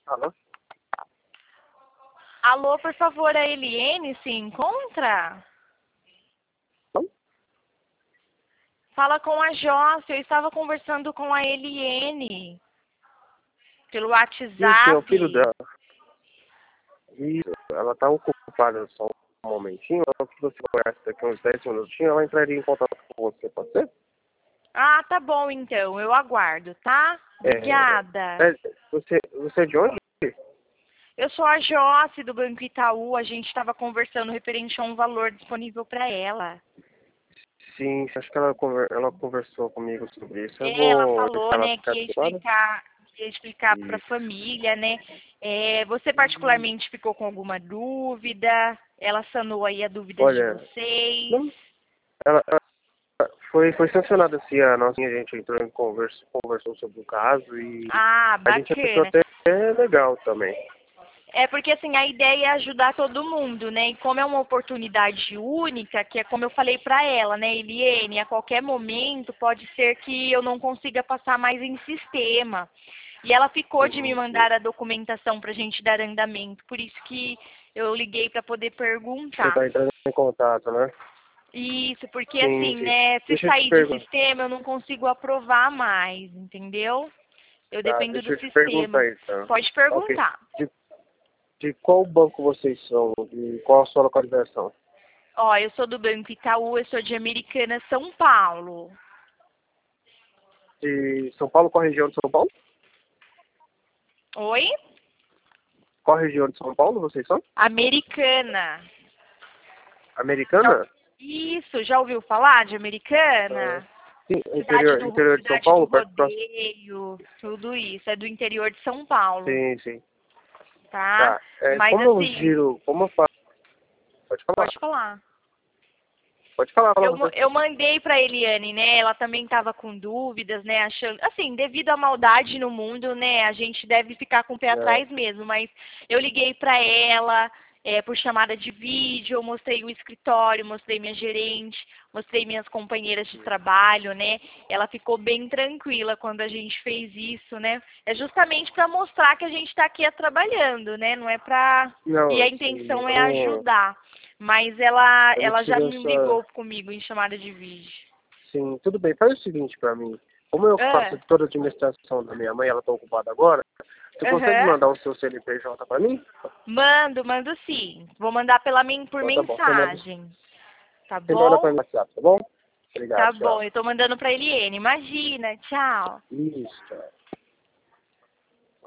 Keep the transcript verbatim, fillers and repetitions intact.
Alô? Alô, por favor, a Eliene se encontra? Não? Fala com a Jossa, eu estava conversando com a Eliene pelo Isso, é o WhatsApp. filho dela. Isso, ela tá ocupada só um momentinho. Se você conhece daqui uns dez minutinhos, ela entraria em contato com você, pode ser? Ah, tá bom então, eu aguardo, tá? É, Obrigada. é, você, você é de onde? Eu sou a Josse do Banco Itaú, a gente estava conversando referente a um valor disponível para ela. Sim, acho que ela, conver, ela conversou comigo sobre isso. Eu Ela vou falou, deixar ela né, que ficar ia de fora. explicar, que ia explicar para a Isso. família, né? É, você particularmente ficou com alguma dúvida? Ela sanou aí as dúvidas de Olha, vocês? não, ela, ela- foi, foi sancionada assim, a nossa, a gente entrou em conversa, conversou sobre o caso e Ah, a gente achou bacana. até legal também. É porque assim, a ideia é ajudar todo mundo, né? E como é uma oportunidade única, que é como eu falei para ela, né, Eliene, a qualquer momento pode ser que eu não consiga passar mais em sistema. E ela ficou de me Sim, sim. mandar a documentação para a gente dar andamento, por isso que eu liguei para poder Você perguntar. tá entrando em contato, né? Isso, porque Sim, assim, sim. né, se Deixa eu te sair de perguntar. sistema eu não consigo aprovar mais, entendeu? Eu Tá, dependo deixa do eu te perguntar sistema. então. Pode Ok. perguntar. De, de qual banco vocês são? De qual a sua localização? Ó, eu sou do Banco Itaú, eu sou de Americana, São Paulo. De São Paulo, qual região de São Paulo? Oi? Qual região de São Paulo vocês são? Americana. Já ou- Americana? Isso, já ouviu falar de Ah, Americana? sim, Cidade interior, do, interior de São cidade do Paulo, perto próximo. Rodeio, tudo isso. É do interior de São Paulo, Sim, sim. tá? Tá. É, Mas como eu assim, giro, como eu faço? Pode falar. pode falar. Pode falar, fala Eu, ma- você. eu mandei para Eliane, né? Ela também estava com dúvidas, né? Achando, assim, devido à maldade no mundo, né? A gente deve ficar com o pé É, atrás mesmo. Mas eu liguei para ela é, por chamada de vídeo, eu mostrei o escritório, mostrei minha gerente, mostrei minhas companheiras de trabalho, né? Ela ficou bem tranquila quando a gente fez isso, né? É justamente para mostrar que a gente está aqui trabalhando, né? Não é para e não, a assim, intenção é eu, ajudar. Mas ela, eu não ela já tive me essa. ligou comigo em chamada de vídeo. Sim, tudo bem. Faz o seguinte pra mim. Como eu Ah, faço toda a administração da minha mãe, ela tá ocupada agora, você consegue aham. mandar o seu C N P J pra mim? Mando, mando sim. Vou mandar pela min por Então tá bom. Você manda, mensagem. Tá você manda bom? pra mim no WhatsApp, tá bom? Obrigado, Tá bom, tchau. eu tô mandando pra Eliene. Imagina, tchau. Isso, tchau.